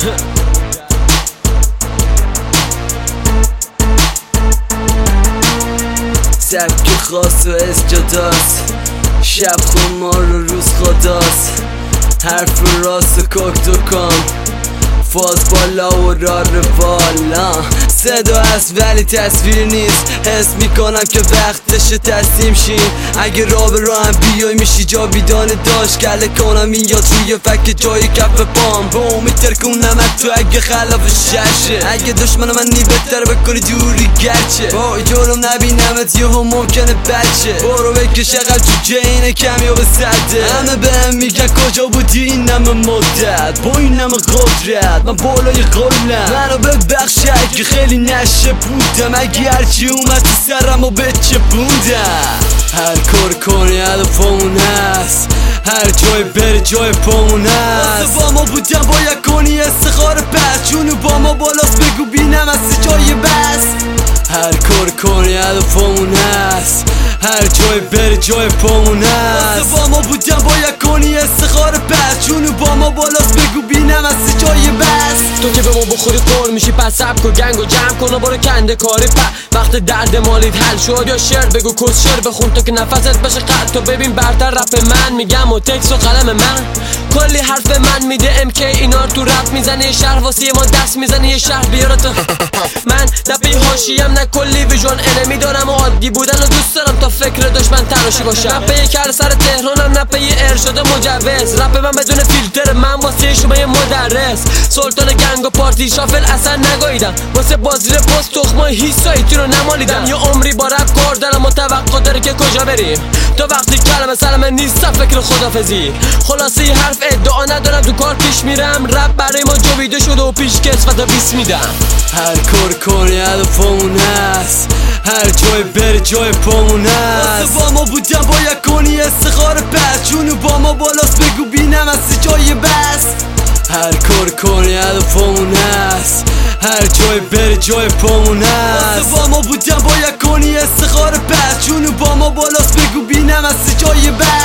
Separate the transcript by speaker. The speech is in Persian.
Speaker 1: سبک خاص و اسجاداست، شب خمار و روز خداست، حرف راست و کوک دکان، فاز بالا و را روالا. صدا هست ولی تصویر نیست، حس میکنم که وقتشه تسلیم شیم. اگه راه به راه هم بیای میشی جا بیدانه داشت، کله کنم این یاد روی فک جای کف پام. با امید ترکونم تو اگه خلاف ششه، اگه دشمن من نی بهتر بکنی دوری گرچه. با جلوم نبینمت یهو ممکنه بچه، برو بکش عقب جوجه اینه کمی و به سده. همه بهم میگن کجا بودی این همه مدت، با این همه قدرت من بالای قولم. منو ببخش اگه خیلی نشه بودم، اگه هرچی اومد تو سرم و به چه بوندم. هر کار کنی هدف اون هست، هر جای بری جای پامون هست. با ما بودم باید کنی استخاره پس، جونو با ما بالاست بگو بینم از جای بس. هر کار کنی هدف اون هست، هر جای بری جای پامون هست. با ما بودم باید کنی استخاره پس، جونو با ما بالاست بگو بینم از جای بس.
Speaker 2: تو که به ما بخوری قول میشی پس سبک و گنگ و جمع کن و برو کنده کاری وقت درد مالیت حل شد یا شعر بگو کس شعر بخون تا که نفست بشه قد. تو ببین برتر رپ من میگم و تکس و قلم من کلی حرف من میده MK اینا تو رپ میزنه. یه شهر واسه ما دست میزنه، یه شهر بیاره تو. من نپی هاشیم نه کلی ویژن انمی دارم و عادی بودن و دوست دارم تا فکر دشمن تراشی باشم. نپی کر سر تهرانم نپی ارشاد مجوز، رپ من بدون فیلتر من واسه شما یه مدرس. سلطان گنگ و پارتی شافل اصلا نگاییدم، واسه بازی پست تخمای هیسایتی رو نمالیدم. یه عمری با رپ کار دارم و توقع داره که کجا بریم، تا وقتی کلمه سلامه نیستم فکر خدافزی. خلاصه یه حرف ادعا ندارم تو کار پیش میرم، رپ برای ما جویده شده و پیش کسفت و بیس میدم.
Speaker 1: هر کار کنی هدف اون هست، هر جای بری جای پامون هست. با ما بودم باید کنی استخاره پس، جونو با ما بالاست بگو بینم از جای بس. هر کار کنی هدف اون هست، هر جای بری جای پامون هست. با ما بودم باید کنی استخاره پس، جونو با ما بالاست بگو بینم از جای بس.